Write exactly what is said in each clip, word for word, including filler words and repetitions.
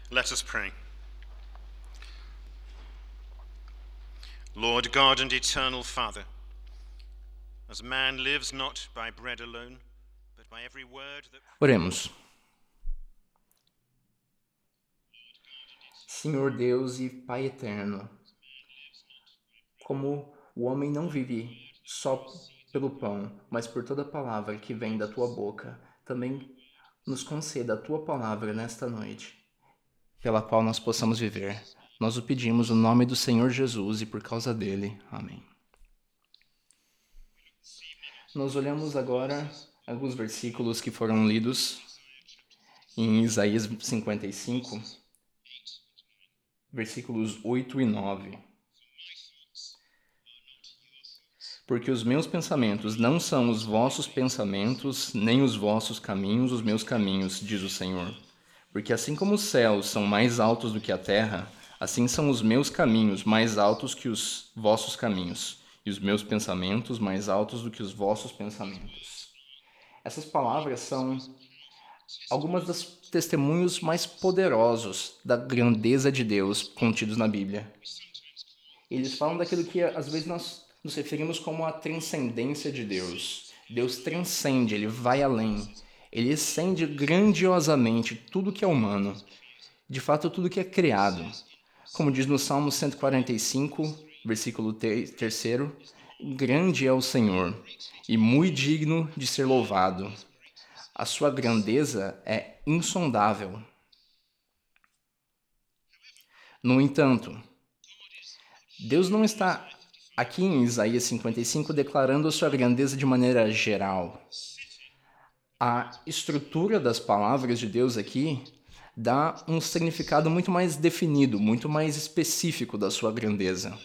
Let us pray. Lord God and eternal Father, as man lives not by bread alone, but by every word that... Oremos. Senhor Deus e Pai eterno, como o homem não vive só pelo pão, mas por toda palavra que vem da tua boca, também nos conceda a tua palavra nesta noite, pela qual nós possamos viver. Nós o pedimos no nome do Senhor Jesus e por causa dele. Amém. Nós olhamos agora alguns versículos que foram lidos em Isaías cinquenta e cinco, versículos oito e nove. Porque os meus pensamentos não são os vossos pensamentos, nem os vossos caminhos os meus caminhos, diz o Senhor. Porque assim como os céus são mais altos do que a terra, assim são os meus caminhos mais altos que os vossos caminhos, e os meus pensamentos mais altos do que os vossos pensamentos. Essas palavras são algumas dos testemunhos mais poderosos da grandeza de Deus contidos na Bíblia. Eles falam daquilo que às vezes nós nos referimos como a transcendência de Deus. Deus transcende, Ele vai além. Ele excede grandiosamente tudo que é humano, de fato tudo que é criado. Como diz no Salmo cento e quarenta e cinco, versículo três, grande é o Senhor, e muito digno de ser louvado. A sua grandeza é insondável. No entanto, Deus não está aqui em Isaías cinquenta e cinco declarando a sua grandeza de maneira geral. A estrutura das palavras de Deus aqui dá um significado muito mais definido, muito mais específico da sua grandeza.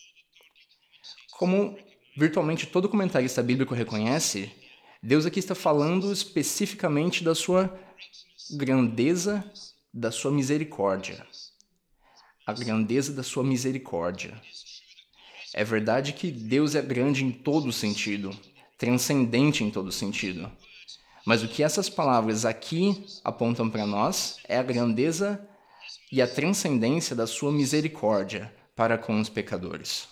Como virtualmente todo comentarista bíblico reconhece, Deus aqui está falando especificamente da sua grandeza, da sua misericórdia. A grandeza da sua misericórdia. É verdade que Deus é grande em todo sentido, transcendente em todo sentido. Mas o que essas palavras aqui apontam para nós é a grandeza e a transcendência da sua misericórdia para com os pecadores.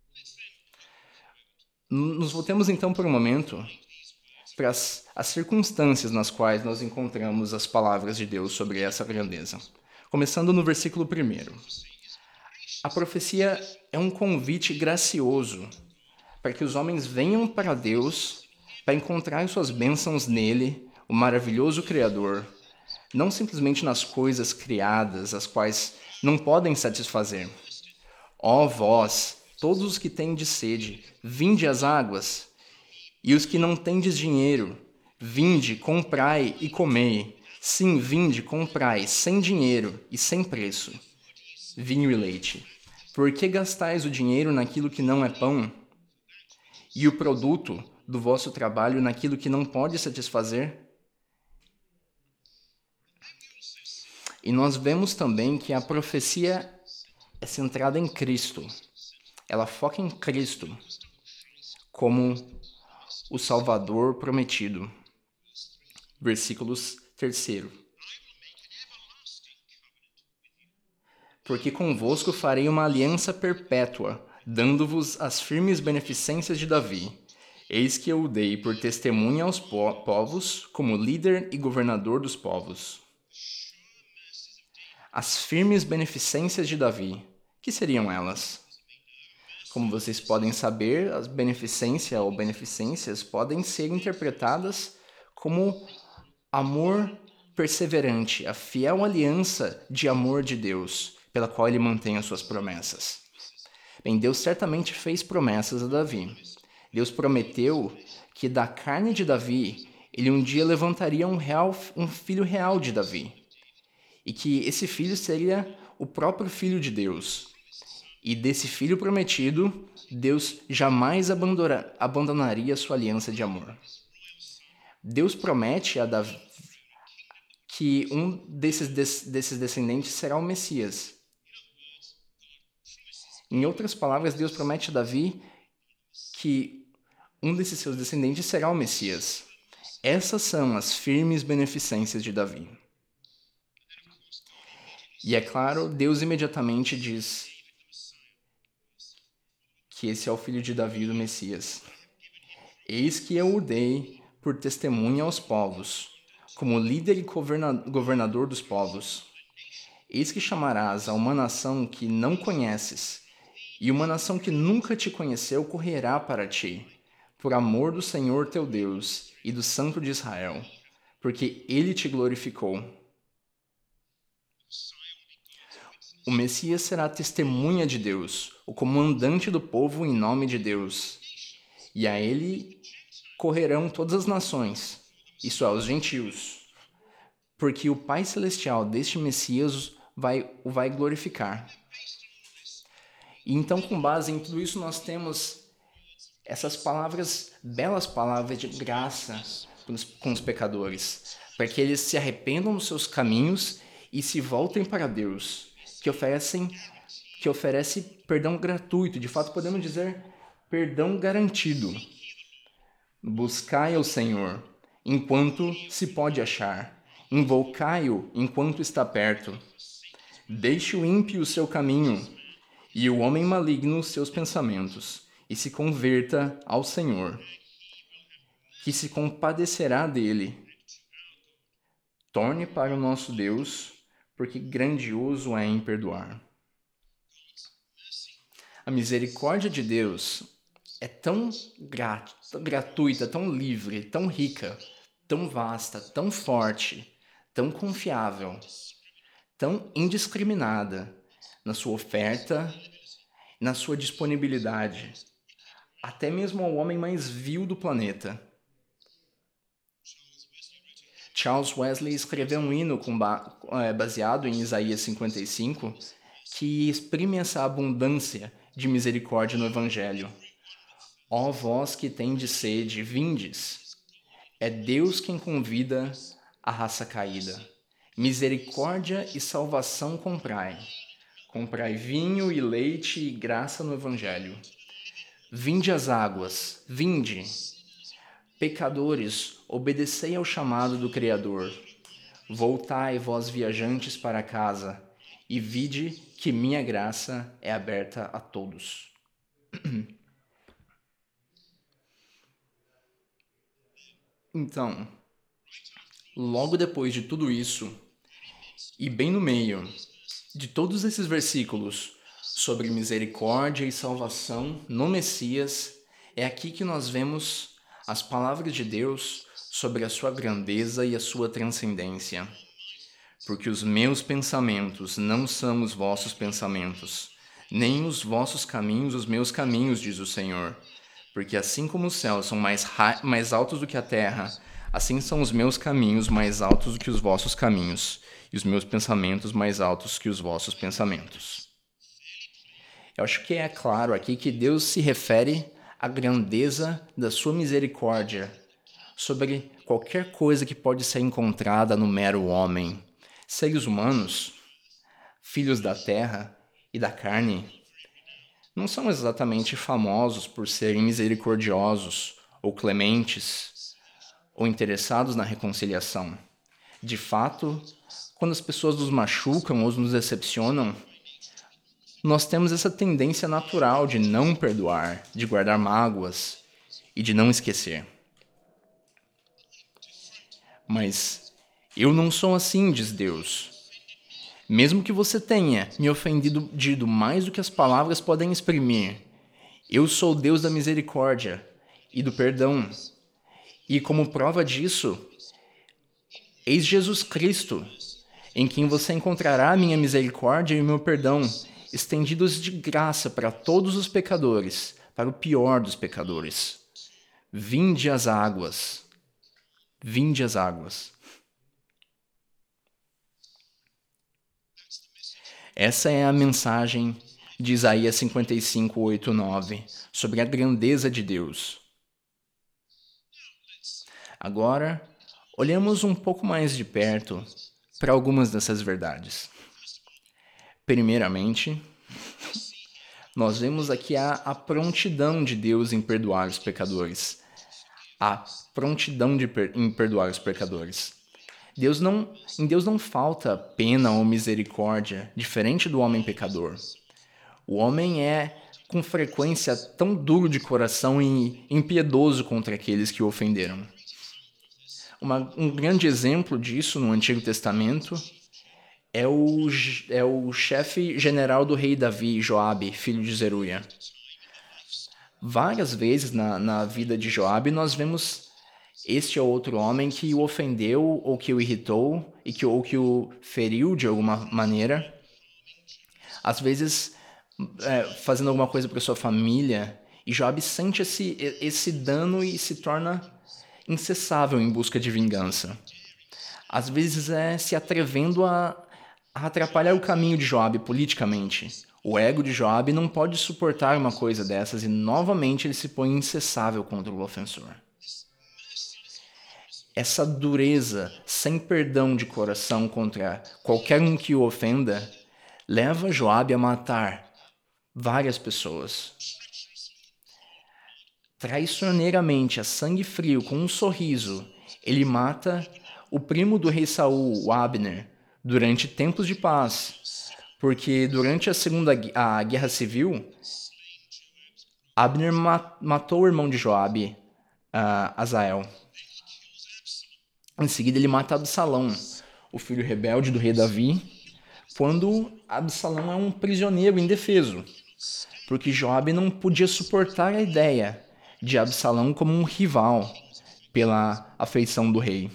Nos voltemos então por um momento para as, as circunstâncias nas quais nós encontramos as palavras de Deus sobre essa grandeza. Começando no versículo primeiro. A profecia é um convite gracioso para que os homens venham para Deus para encontrar suas bênçãos nele, o maravilhoso Criador, não simplesmente nas coisas criadas, as quais não podem satisfazer. Ó vós, todos os que tendes sede, vinde às águas, e os que não tendes dinheiro, vinde, comprai e comei. Sim, vinde, comprai, sem dinheiro e sem preço, vinho e leite. Por que gastais o dinheiro naquilo que não é pão, e o produto do vosso trabalho naquilo que não pode satisfazer? E nós vemos também que a profecia é centrada em Cristo. Ela foca em Cristo como o Salvador prometido. Versículos terceiro. Porque convosco farei uma aliança perpétua, dando-vos as firmes beneficências de Davi. Eis que eu o dei por testemunha aos po- povos, como líder e governador dos povos. As firmes beneficências de Davi, que seriam elas? Como vocês podem saber, as beneficência ou beneficências podem ser interpretadas como amor perseverante, a fiel aliança de amor de Deus, pela qual ele mantém as suas promessas. Bem, Deus certamente fez promessas a Davi. Deus prometeu que da carne de Davi, ele um dia levantaria um, real, um filho real de Davi. E que esse filho seria o próprio Filho de Deus. E desse filho prometido, Deus jamais abandona, abandonaria sua aliança de amor. Deus promete a Davi que um desses, desses descendentes será o Messias. Em outras palavras, Deus promete a Davi que um desses seus descendentes será o Messias. Essas são as firmes beneficências de Davi. E é claro, Deus imediatamente diz que esse é o filho de Davi, do Messias. Eis que eu o dei por testemunha aos povos, como líder e governador dos povos. Eis que chamarás a uma nação que não conheces, e uma nação que nunca te conheceu correrá para ti, por amor do Senhor teu Deus e do Santo de Israel, porque ele te glorificou. O Messias será testemunha de Deus, o comandante do povo em nome de Deus. E a ele correrão todas as nações, isso é, os gentios, porque o Pai Celestial deste Messias vai, o vai glorificar. E então, com base em tudo isso, nós temos essas palavras, belas palavras de graça com os pecadores, para que eles se arrependam dos seus caminhos e se voltem para Deus, que oferecem, que oferece perdão gratuito, de fato podemos dizer perdão garantido. Buscai ao Senhor enquanto se pode achar, invocai-o enquanto está perto. Deixe o ímpio o seu caminho e o homem maligno os seus pensamentos, e se converta ao Senhor, que se compadecerá dele. Torne para o nosso Deus, porque grandioso é em perdoar. A misericórdia de Deus é tão grat- gratuita, tão livre, tão rica, tão vasta, tão forte, tão confiável, tão indiscriminada na sua oferta, na sua disponibilidade, até mesmo ao homem mais vil do planeta. Charles Wesley escreveu um hino com ba- baseado em Isaías cinquenta e cinco que exprime essa abundância de misericórdia no Evangelho. Ó vós que tendes sede, vindes. É Deus quem convida a raça caída. Misericórdia e salvação comprai. Comprai vinho e leite e graça no Evangelho. Vinde às águas, vinde. Pecadores, obedecei ao chamado do Criador. Voltai, vós viajantes, para casa, e vide que minha graça é aberta a todos. Então, logo depois de tudo isso, e bem no meio de todos esses versículos sobre misericórdia e salvação no Messias, é aqui que nós vemos as palavras de Deus sobre a sua grandeza e a sua transcendência. Porque os meus pensamentos não são os vossos pensamentos, nem os vossos caminhos os meus caminhos, diz o Senhor. Porque assim como os céus são mais, ra- mais altos do que a terra, assim são os meus caminhos mais altos do que os vossos caminhos, e os meus pensamentos mais altos que os vossos pensamentos. Eu acho que é claro aqui que Deus se refere à grandeza da sua misericórdia sobre qualquer coisa que pode ser encontrada no mero homem. Seres humanos, filhos da terra e da carne, não são exatamente famosos por serem misericordiosos ou clementes ou interessados na reconciliação. De fato, quando as pessoas nos machucam ou nos decepcionam, nós temos essa tendência natural de não perdoar, de guardar mágoas e de não esquecer. Mas eu não sou assim, diz Deus. Mesmo que você tenha me ofendido dito mais do que as palavras podem exprimir, eu sou o Deus da misericórdia e do perdão. E como prova disso, eis Jesus Cristo, em quem você encontrará a minha misericórdia e o meu perdão, estendidos de graça para todos os pecadores, para o pior dos pecadores. Vinde às águas. Vinde às águas. Essa é a mensagem de Isaías cinquenta e cinco, oito, nove, sobre a grandeza de Deus. Agora, olhamos um pouco mais de perto para algumas dessas verdades. Primeiramente, nós vemos aqui a, a prontidão de Deus em perdoar os pecadores. A prontidão de per, em perdoar os pecadores. Deus não, em Deus não falta pena ou misericórdia, diferente do homem pecador. O homem é, com frequência, tão duro de coração e impiedoso contra aqueles que o ofenderam. Uma, um grande exemplo disso no Antigo Testamento é o, é o chefe general do rei Davi, Joabe, filho de Zeruia. Várias vezes na, na vida de Joabe nós vemos este ou outro homem que o ofendeu ou que o irritou e que, ou que o feriu de alguma maneira. Às vezes é, fazendo alguma coisa para sua família, e Joabe sente esse, esse dano e se torna incessável em busca de vingança. Às vezes é se atrevendo a, a atrapalhar o caminho de Joabe politicamente. O ego de Joabe não pode suportar uma coisa dessas e novamente ele se põe incessável contra o ofensor. Essa dureza, sem perdão de coração contra qualquer um que o ofenda, leva Joabe a matar várias pessoas. Traiçoeiramente, a sangue frio, com um sorriso, ele mata o primo do rei Saul, o Abner, durante tempos de paz, porque durante a segunda a guerra civil, Abner ma- matou o irmão de Joabe, uh, Azael. Em seguida, ele mata Absalão, o filho rebelde do rei Davi, quando Absalão é um prisioneiro indefeso, porque Joabe não podia suportar a ideia de Absalão como um rival pela afeição do rei.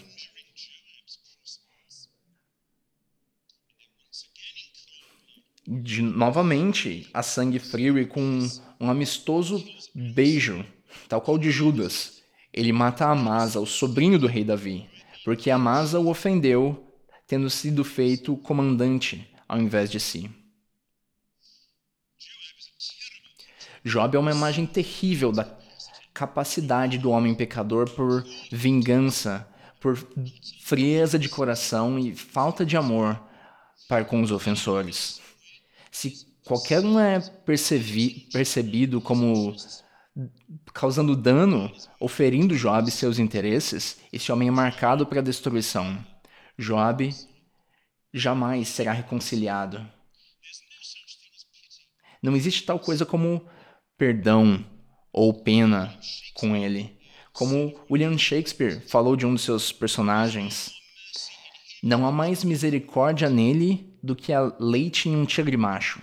De, novamente, a sangue frio e com um amistoso beijo, tal qual de Judas, ele mata Amasa, o sobrinho do rei Davi, porque Amasa o ofendeu, tendo sido feito comandante ao invés de si. Joabe é uma imagem terrível da capacidade do homem pecador por vingança, por frieza de coração e falta de amor para com os ofensores. Se qualquer um é percebi, percebido como causando dano ou ferindo Joabe e seus interesses, esse homem é marcado para a destruição. Joabe jamais será reconciliado. Não existe tal coisa como perdão ou pena com ele. Como William Shakespeare falou de um dos seus personagens, não há mais misericórdia nele do que a leite em um tigre macho.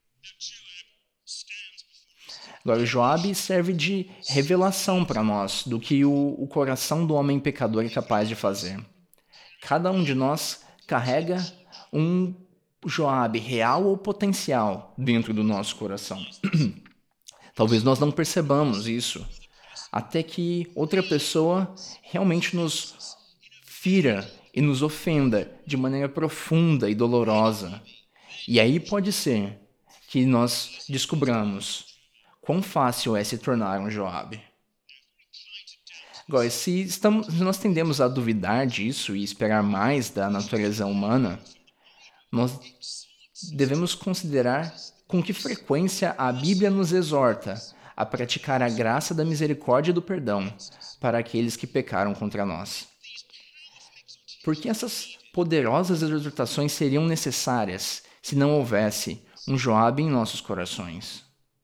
Agora, Joabe serve de revelação para nós do que o, o coração do homem pecador é capaz de fazer. Cada um de nós carrega um Joabe real ou potencial dentro do nosso coração. Talvez nós não percebamos isso, até que outra pessoa realmente nos fira e nos ofenda de maneira profunda e dolorosa. E aí pode ser que nós descobramos quão fácil é se tornar um Joabe. Agora, se, estamos, se nós tendemos a duvidar disso e esperar mais da natureza humana, nós devemos considerar com que frequência a Bíblia nos exorta a praticar a graça da misericórdia e do perdão para aqueles que pecaram contra nós. Porque essas poderosas exortações seriam necessárias se não houvesse um Joabe em nossos corações.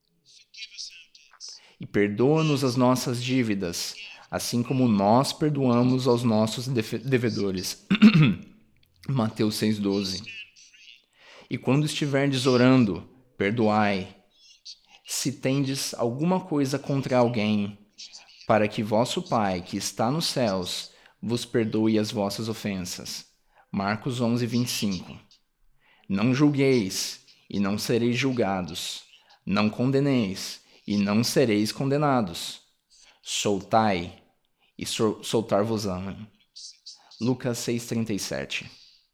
E perdoa-nos as nossas dívidas, assim como nós perdoamos aos nossos devedores. Mateus seis, doze. E quando estiverdes orando, perdoai, se tendes alguma coisa contra alguém, para que vosso Pai, que está nos céus, vos perdoe as vossas ofensas. Marcos onze, vinte e cinco. Não julgueis, e não sereis julgados. Não condeneis, e não sereis condenados. Soltai, e sol- soltar-vos-ão. Lucas seis, trinta e sete.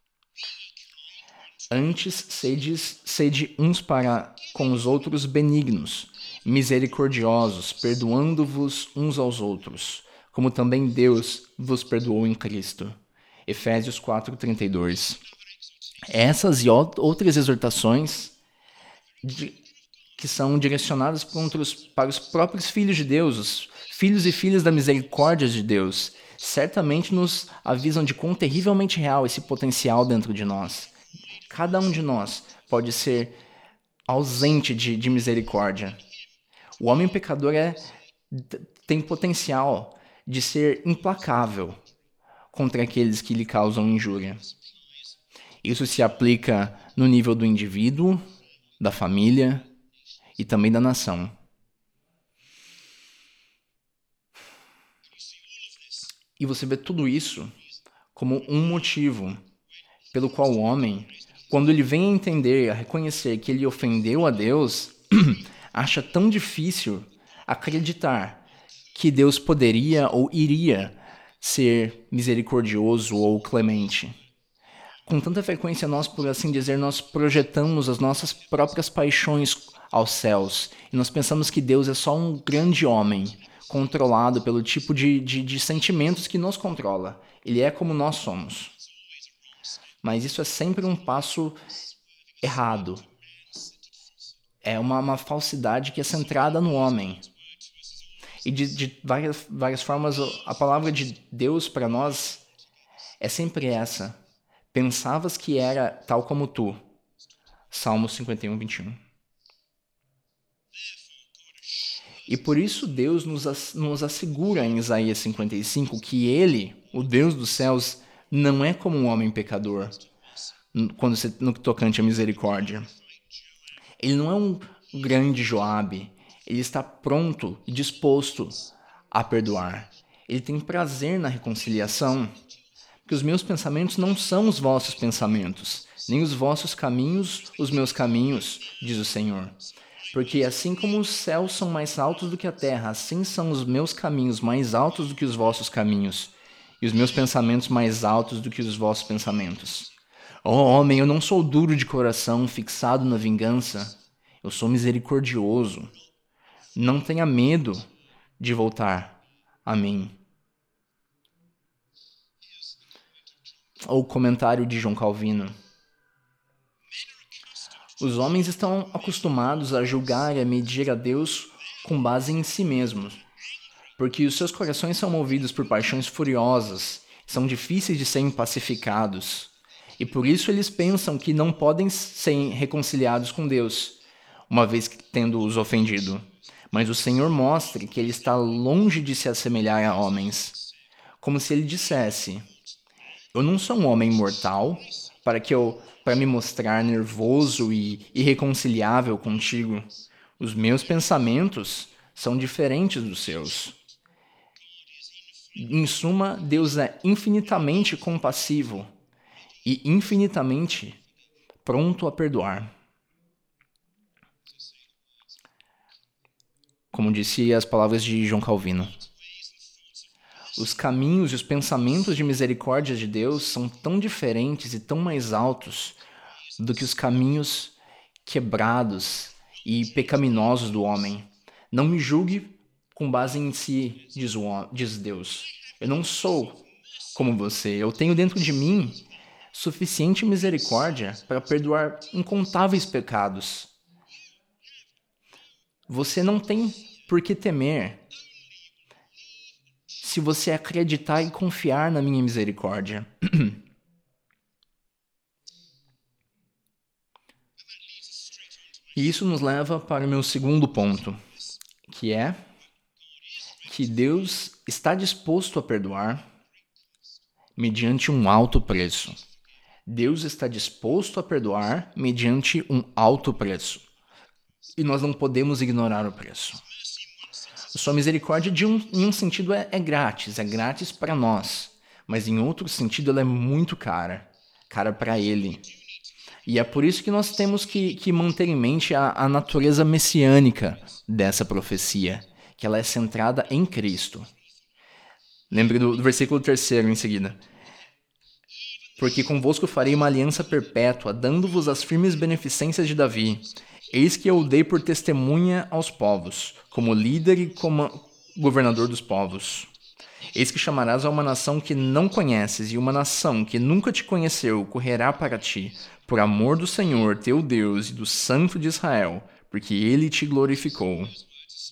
Antes, sedes, sede uns para com os outros benignos, misericordiosos, perdoando-vos uns aos outros, como também Deus vos perdoou em Cristo. Efésios quatro, trinta e dois. Essas e outras exortações de, que são direcionadas para os, para os próprios filhos de Deus, os filhos e filhas da misericórdia de Deus, certamente nos avisam de quão terrivelmente real esse potencial dentro de nós. Cada um de nós pode ser ausente de, de misericórdia. O homem pecador é, tem potencial de ser implacável contra aqueles que lhe causam injúria. Isso se aplica no nível do indivíduo, da família e também da nação. E você vê tudo isso como um motivo pelo qual o homem, quando ele vem a entender, a reconhecer que ele ofendeu a Deus, acha tão difícil acreditar que Deus poderia ou iria ser misericordioso ou clemente. Com tanta frequência nós, por assim dizer, nós projetamos as nossas próprias paixões aos céus e nós pensamos que Deus é só um grande homem controlado pelo tipo de, de, de sentimentos que nos controla. Ele é como nós somos. Mas isso é sempre um passo errado. É uma, uma falsidade que é centrada no homem. E de, de várias, várias formas, a palavra de Deus para nós é sempre essa. Pensavas que era tal como tu. Salmo cinquenta e um, vinte e um. E por isso Deus nos, nos assegura em Isaías cinquenta e cinco que Ele, o Deus dos céus, não é como um homem pecador quando se, no tocante à misericórdia. Ele não é um grande Joabe. Ele está pronto e disposto a perdoar. Ele tem prazer na reconciliação. Porque os meus pensamentos não são os vossos pensamentos, nem os vossos caminhos os meus caminhos, diz o Senhor. Porque assim como os céus são mais altos do que a terra, assim são os meus caminhos mais altos do que os vossos caminhos, e os meus pensamentos mais altos do que os vossos pensamentos. Ó homem, eu não sou duro de coração, fixado na vingança. Eu sou misericordioso. Não tenha medo de voltar a mim. Ou comentário de João Calvino. Os homens estão acostumados a julgar e a medir a Deus com base em si mesmos, porque os seus corações são movidos por paixões furiosas, são difíceis de serem pacificados, e por isso eles pensam que não podem ser reconciliados com Deus, uma vez que tendo-os ofendido. Mas o Senhor mostra que ele está longe de se assemelhar a homens, como se ele dissesse: eu não sou um homem mortal para que eu para me mostrar nervoso e irreconciliável contigo. Os meus pensamentos são diferentes dos seus. Em suma, Deus é infinitamente compassivo e infinitamente pronto a perdoar. Como disse as palavras de João Calvino. Os caminhos e os pensamentos de misericórdia de Deus são tão diferentes e tão mais altos do que os caminhos quebrados e pecaminosos do homem. Não me julgue com base em si, diz, o, diz Deus. Eu não sou como você. Eu tenho dentro de mim suficiente misericórdia para perdoar incontáveis pecados. Você não tem por que temer se você acreditar e confiar na minha misericórdia. E isso nos leva para o meu segundo ponto, que é que Deus está disposto a perdoar mediante um alto preço. Deus está disposto a perdoar mediante um alto preço. E nós não podemos ignorar o preço. A sua misericórdia, de um, em um sentido, é, é grátis, é grátis para nós. Mas em outro sentido, ela é muito cara, cara para Ele. E é por isso que nós temos que, que manter em mente a, a natureza messiânica dessa profecia, que ela é centrada em Cristo. Lembre do, do versículo terceiro em seguida. Porque convosco farei uma aliança perpétua, dando-vos as firmes beneficências de Davi. Eis que eu o dei por testemunha aos povos, como líder e como governador dos povos. Eis que chamarás a uma nação que não conheces, e uma nação que nunca te conheceu correrá para ti, por amor do Senhor teu Deus e do Santo de Israel, porque ele te glorificou.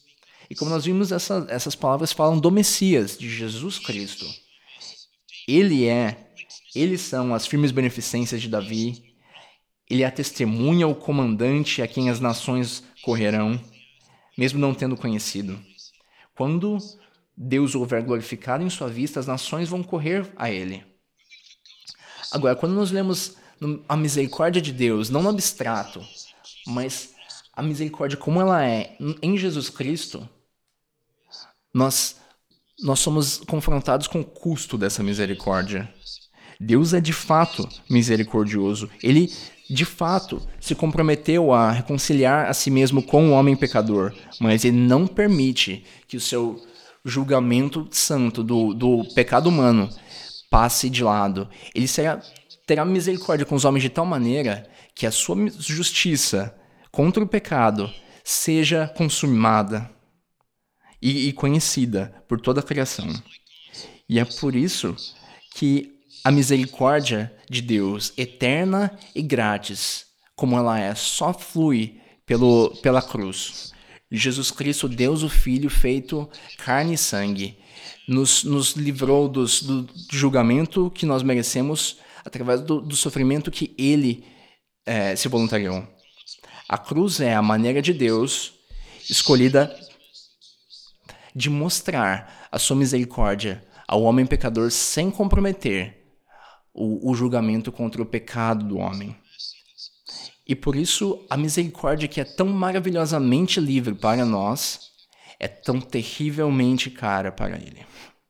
E como nós vimos, essa, essas palavras falam do Messias, de Jesus Cristo. Ele é, eles são as firmes beneficências de Davi. Ele é a testemunha, o comandante a quem as nações correrão, mesmo não tendo conhecido. Quando Deus houver glorificado em sua vista, as nações vão correr a ele. Agora, quando nós lemos a misericórdia de Deus, não no abstrato, mas a misericórdia como ela é em Jesus Cristo, nós, nós somos confrontados com o custo dessa misericórdia. Deus é de fato misericordioso. Ele, de fato, se comprometeu a reconciliar a si mesmo com o homem pecador, mas ele não permite que o seu julgamento santo do, do pecado humano passe de lado. Ele será, terá misericórdia com os homens de tal maneira que a sua justiça contra o pecado seja consumada e, e conhecida por toda a criação. E é por isso que a misericórdia de Deus, eterna e grátis, como ela é, só flui pelo, pela cruz. Jesus Cristo, Deus o Filho, feito carne e sangue, nos, nos livrou dos, do julgamento que nós merecemos através do, do sofrimento que Ele é, se voluntariou. A cruz é a maneira de Deus escolhida de mostrar a sua misericórdia ao homem pecador sem comprometer o, o julgamento contra o pecado do homem. E por isso, a misericórdia que é tão maravilhosamente livre para nós é tão terrivelmente cara para Ele.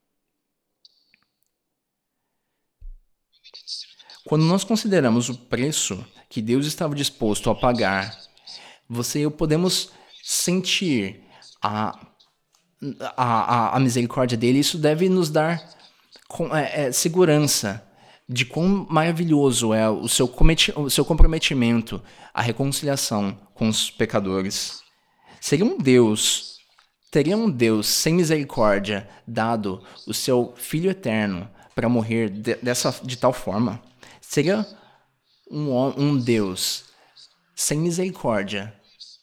Quando nós consideramos o preço que Deus estava disposto a pagar, você e eu podemos sentir a, a, a misericórdia dele. Isso deve nos dar é, é, segurança de quão maravilhoso é o seu, cometi- o seu comprometimento à reconciliação com os pecadores. Seria um Deus, teria um Deus sem misericórdia dado o seu Filho eterno para morrer de, dessa, de tal forma? Seria um, um Deus sem misericórdia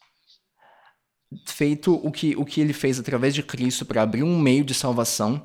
feito o que, o que ele fez através de Cristo para abrir um meio de salvação?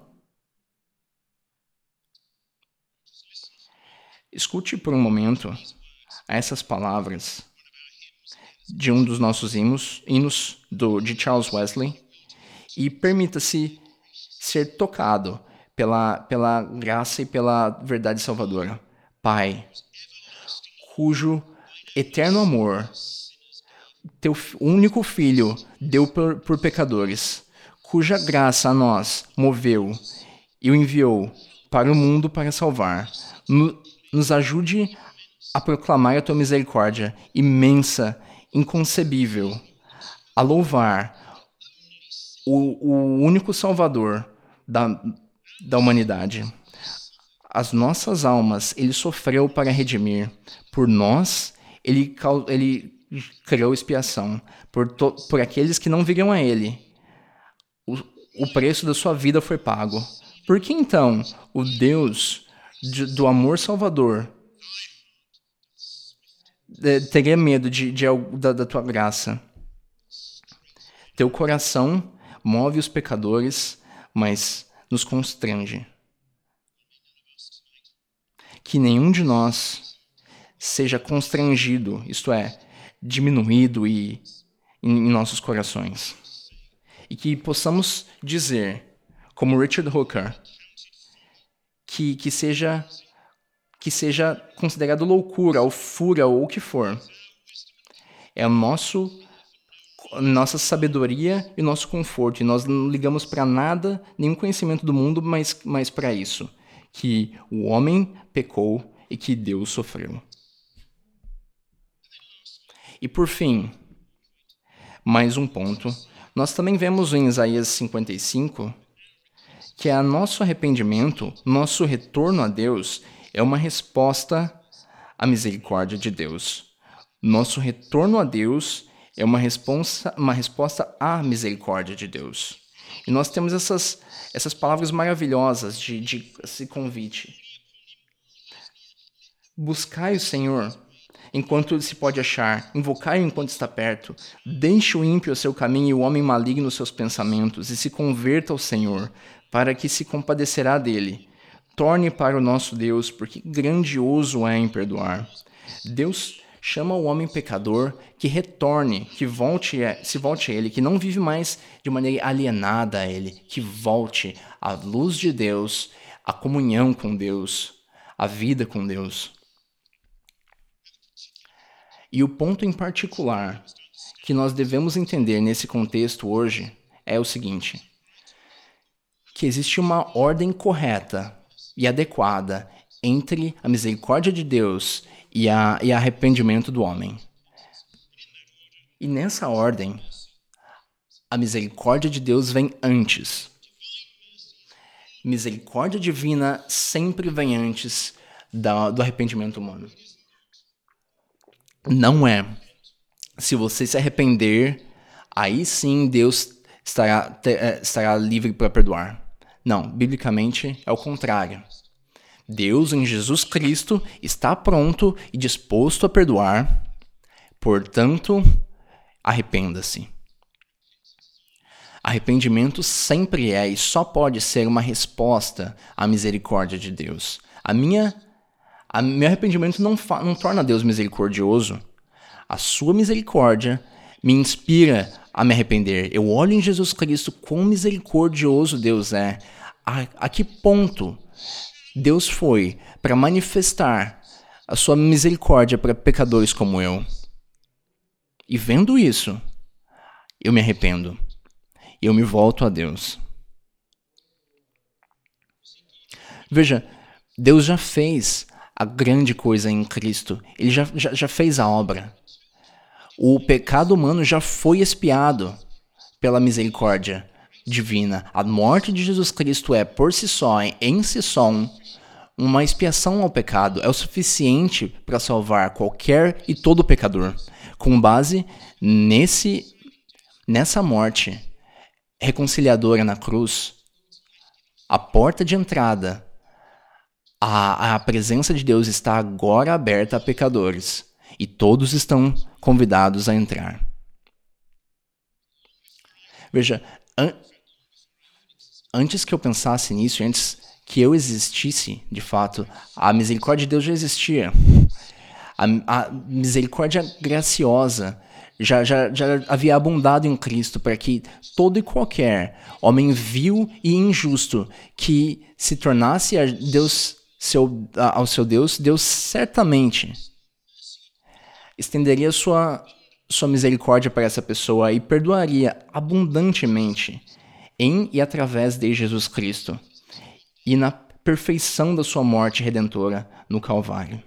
Escute por um momento essas palavras de um dos nossos hinos, hinos do, de Charles Wesley, e permita-se ser tocado pela, pela graça e pela verdade salvadora. Pai, cujo eterno amor teu único Filho deu por, por pecadores, cuja graça a nós moveu e o enviou para o mundo para salvar, no, nos ajude a proclamar a tua misericórdia imensa, inconcebível, a louvar o, o único Salvador da, da humanidade. As nossas almas ele sofreu para redimir. Por nós, ele, ele criou expiação. Por, to, por aqueles que não viriam a ele, o, o preço da sua vida foi pago. Por que então o Deus de, do amor salvador de, teria medo de, de, da, da tua graça? Teu coração move os pecadores, mas nos constrange. Que nenhum de nós seja constrangido, isto é, diminuído e, em, em nossos corações. E que possamos dizer, como Richard Hooker, que, que, seja, que seja considerado loucura ou fúria ou o que for. É o nosso, nossa sabedoria e nosso conforto. E nós não ligamos para nada, nenhum conhecimento do mundo, mas, mas para isso. Que o homem pecou e que Deus sofreu. E por fim, mais um ponto. Nós também vemos em Isaías cinquenta e cinco que a nosso arrependimento, nosso retorno a Deus, é uma resposta à misericórdia de Deus. Nosso retorno a Deus é uma resposta, uma resposta à misericórdia de Deus. E nós temos essas, essas palavras maravilhosas de, de esse convite. Buscai o Senhor enquanto se pode achar, invocai-o enquanto está perto. Deixe o ímpio o seu caminho e o homem maligno os seus pensamentos, e se converta ao Senhor, para que se compadecerá dele. Torne para o nosso Deus, porque grandioso é em perdoar. Deus chama o homem pecador que retorne, que volte, a, se volte a ele, que não vive mais de maneira alienada a ele, que volte à luz de Deus, à comunhão com Deus, à vida com Deus. E o ponto em particular que nós devemos entender nesse contexto hoje é o seguinte: que existe uma ordem correta e adequada entre a misericórdia de Deus e, a, e arrependimento do homem. E nessa ordem, a misericórdia de Deus vem antes. Misericórdia divina sempre vem antes da, do arrependimento humano. Não é. Se você se arrepender, aí sim Deus estará, te, estará livre para perdoar. Não, biblicamente é o contrário. Deus, em Jesus Cristo, está pronto e disposto a perdoar. Portanto, arrependa-se. Arrependimento sempre é e só pode ser uma resposta à misericórdia de Deus. A minha, a meu arrependimento não, fa, não torna Deus misericordioso. A sua misericórdia me inspira a me arrepender. Eu olho em Jesus Cristo quão misericordioso Deus é. A, a que ponto Deus foi para manifestar a sua misericórdia para pecadores como eu. E vendo isso, eu me arrependo. Eu me volto a Deus. Veja, Deus já fez a grande coisa em Cristo. Ele já, já, já fez a obra. O pecado humano já foi expiado pela misericórdia divina. A morte de Jesus Cristo é, por si só, em si só, uma expiação ao pecado. É o suficiente para salvar qualquer e todo pecador. Com base nesse, nessa morte reconciliadora na cruz, a porta de entrada à, à presença de Deus está agora aberta a pecadores. E todos estão convidados a entrar. Veja, an- antes que eu pensasse nisso, antes que eu existisse, de fato, a misericórdia de Deus já existia. A, a misericórdia graciosa já, já, já havia abundado em Cristo para que todo e qualquer homem vil e injusto que se tornasse a Deus, seu, a, ao seu Deus, Deus certamente estenderia sua, sua misericórdia para essa pessoa e perdoaria abundantemente em e através de Jesus Cristo e na perfeição da sua morte redentora no Calvário.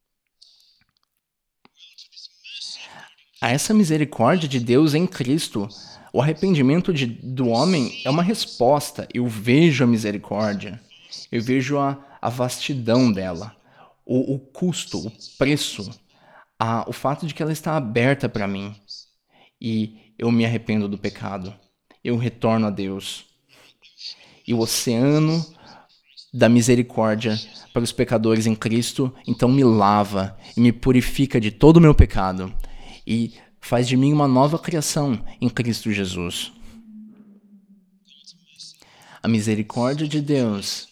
A essa misericórdia de Deus em Cristo, o arrependimento de, do homem é uma resposta. Eu vejo a misericórdia, eu vejo a, a vastidão dela, o, o custo, o preço, a, o fato de que ela está aberta para mim. E eu me arrependo do pecado, eu retorno a Deus. E o oceano da misericórdia para os pecadores em Cristo, então me lava e me purifica de todo o meu pecado. E faz de mim uma nova criação em Cristo Jesus. A misericórdia de Deus,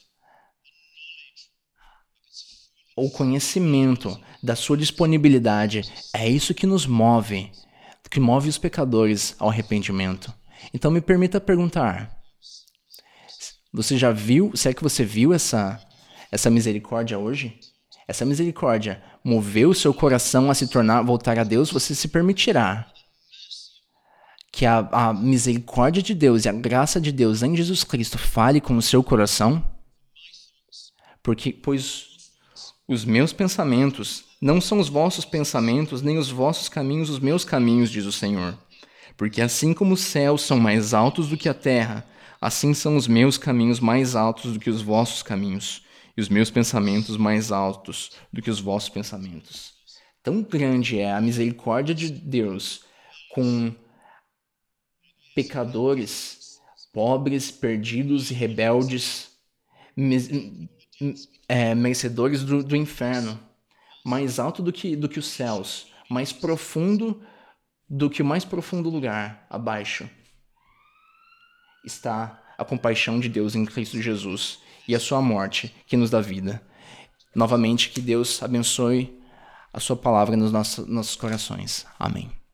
o conhecimento da sua disponibilidade, é isso que nos move, que move os pecadores ao arrependimento. Então me permita perguntar, você já viu, será que você viu essa, essa misericórdia hoje? Essa misericórdia moveu o seu coração a se tornar, voltar a Deus, você se permitirá que a, a misericórdia de Deus e a graça de Deus em Jesus Cristo fale com o seu coração? Porque, pois os meus pensamentos não são os vossos pensamentos, nem os vossos caminhos os meus caminhos, diz o Senhor. Porque assim como os céus são mais altos do que a terra, assim são os meus caminhos mais altos do que os vossos caminhos, e os meus pensamentos mais altos do que os vossos pensamentos. Tão grande é a misericórdia de Deus com pecadores, pobres, perdidos e rebeldes, me, é, merecedores do, do inferno, mais alto do que, do que os céus, mais profundo do que o mais profundo lugar abaixo, está a compaixão de Deus em Cristo Jesus e a sua morte que nos dá vida. Novamente, que Deus abençoe a sua palavra nos nossos, nossos corações. Amém.